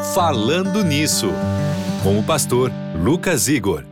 Falando Nisso, com o pastor Lucas Igor.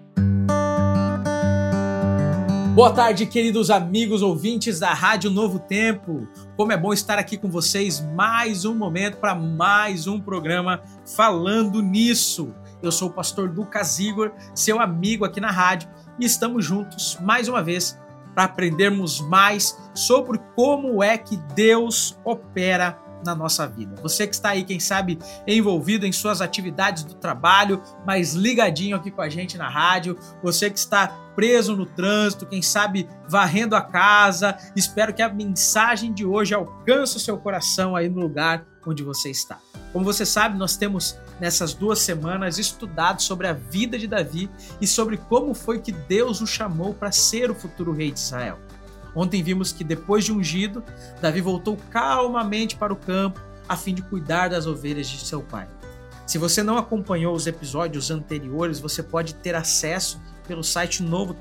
Boa tarde, queridos amigos ouvintes da Rádio Novo Tempo. Como é bom estar aqui com vocês mais um momento para mais um programa Falando Nisso. Eu sou o pastor Lucas Igor, seu amigo aqui na rádio, e estamos juntos mais uma vez para aprendermos mais sobre como é que Deus opera na nossa vida. Você que está aí, quem sabe, envolvido em suas atividades do trabalho, mas ligadinho aqui com a gente na rádio, você que está preso no trânsito, quem sabe varrendo a casa, espero que a mensagem de hoje alcance o seu coração aí no lugar onde você está. Como você sabe, nós temos nessas 2 semanas estudado sobre a vida de Davi e sobre como foi que Deus o chamou para ser o futuro rei de Israel. Ontem vimos que depois de ungido, Davi voltou calmamente para o campo a fim de cuidar das ovelhas de seu pai. Se você não acompanhou os episódios anteriores, você pode ter acesso pelo site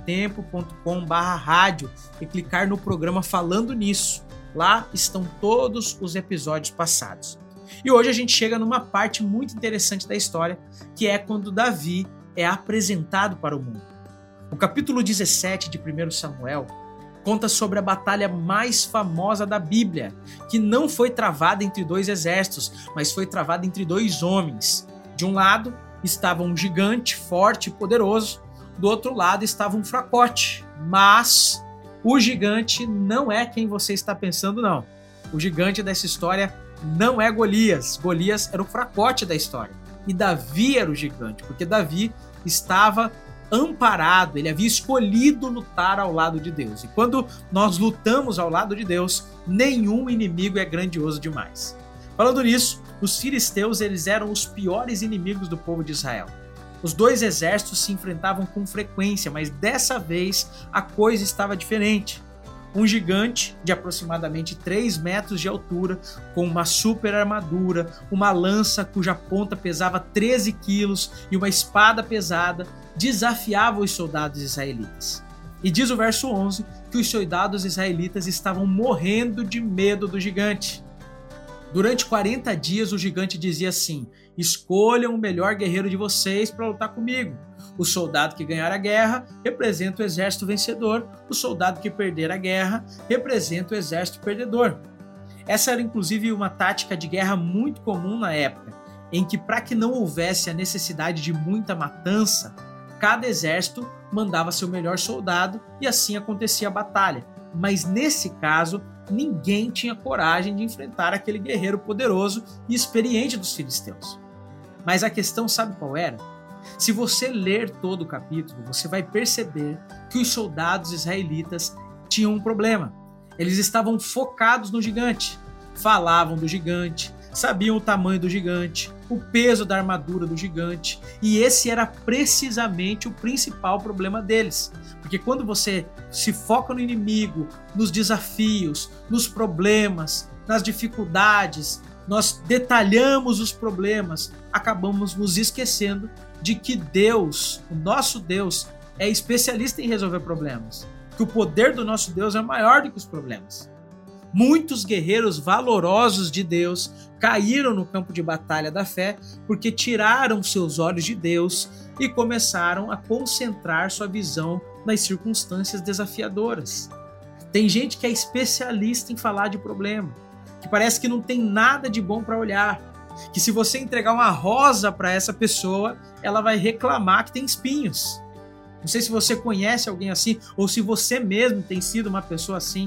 novotempo.com/rádio e clicar no programa Falando Nisso. Lá estão todos os episódios passados. E hoje a gente chega numa parte muito interessante da história, que é quando Davi é apresentado para o mundo. O capítulo 17 de 1 Samuel conta sobre a batalha mais famosa da Bíblia, que não foi travada entre 2 exércitos, mas foi travada entre 2 homens. De um lado estava um gigante forte e poderoso, do outro lado estava um fracote, mas o gigante não é quem você está pensando, não. O gigante dessa história não é Golias. Golias era o fracote da história. E Davi era o gigante, porque Davi estava amparado, ele havia escolhido lutar ao lado de Deus. E quando nós lutamos ao lado de Deus, nenhum inimigo é grandioso demais. Falando nisso, os filisteus eles eram os piores inimigos do povo de Israel. Os 2 exércitos se enfrentavam com frequência, mas dessa vez a coisa estava diferente. Um gigante de aproximadamente 3 metros de altura, com uma super armadura, uma lança cuja ponta pesava 13 quilos e uma espada pesada, desafiava os soldados israelitas. E diz o verso 11 que os soldados israelitas estavam morrendo de medo do gigante. Durante 40 dias o gigante dizia assim: escolham o melhor guerreiro de vocês para lutar comigo. O soldado que ganhar a guerra representa o exército vencedor, o soldado que perder a guerra representa o exército perdedor. Essa era inclusive uma tática de guerra muito comum na época, em que para que não houvesse a necessidade de muita matança, cada exército mandava seu melhor soldado e assim acontecia a batalha. Mas nesse caso, ninguém tinha coragem de enfrentar aquele guerreiro poderoso e experiente dos filisteus. Mas a questão sabe qual era? Se você ler todo o capítulo, você vai perceber que os soldados israelitas tinham um problema. Eles estavam focados no gigante, falavam do gigante, sabiam o tamanho do gigante, o peso da armadura do gigante, e esse era precisamente o principal problema deles. Porque quando você se foca no inimigo, nos desafios, nos problemas, nas dificuldades, nós detalhamos os problemas, acabamos nos esquecendo de que Deus, o nosso Deus, é especialista em resolver problemas, que o poder do nosso Deus é maior do que os problemas. Muitos guerreiros valorosos de Deus caíram no campo de batalha da fé porque tiraram seus olhos de Deus e começaram a concentrar sua visão nas circunstâncias desafiadoras. Tem gente que é especialista em falar de problema, que parece que não tem nada de bom para olhar, que se você entregar uma rosa para essa pessoa, ela vai reclamar que tem espinhos. Não sei se você conhece alguém assim, ou se você mesmo tem sido uma pessoa assim.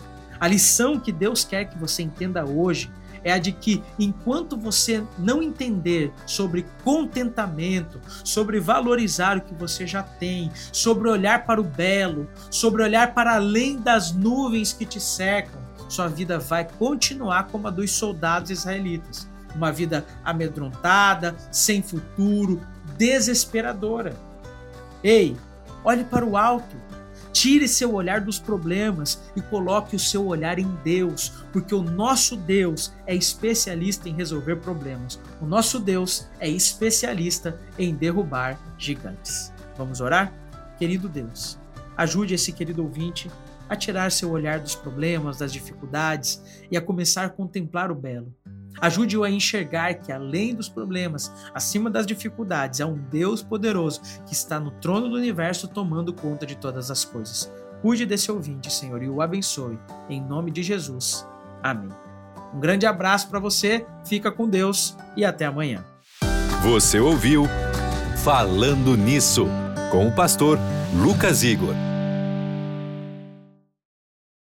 A lição que Deus quer que você entenda hoje é a de que, enquanto você não entender sobre contentamento, sobre valorizar o que você já tem, sobre olhar para o belo, sobre olhar para além das nuvens que te cercam, sua vida vai continuar como a dos soldados israelitas. Uma vida amedrontada, sem futuro, desesperadora. Ei, olhe para o alto. Tire seu olhar dos problemas e coloque o seu olhar em Deus, porque o nosso Deus é especialista em resolver problemas. O nosso Deus é especialista em derrubar gigantes. Vamos orar? Querido Deus, ajude esse querido ouvinte a tirar seu olhar dos problemas, das dificuldades e a começar a contemplar o belo. Ajude-o a enxergar que além dos problemas, acima das dificuldades, há um Deus poderoso que está no trono do universo tomando conta de todas as coisas. Cuide desse ouvinte, Senhor, e o abençoe. Em nome de Jesus. Amém. Um grande abraço para você, fica com Deus e até amanhã. Você ouviu Falando Nisso, com o pastor Lucas Igor.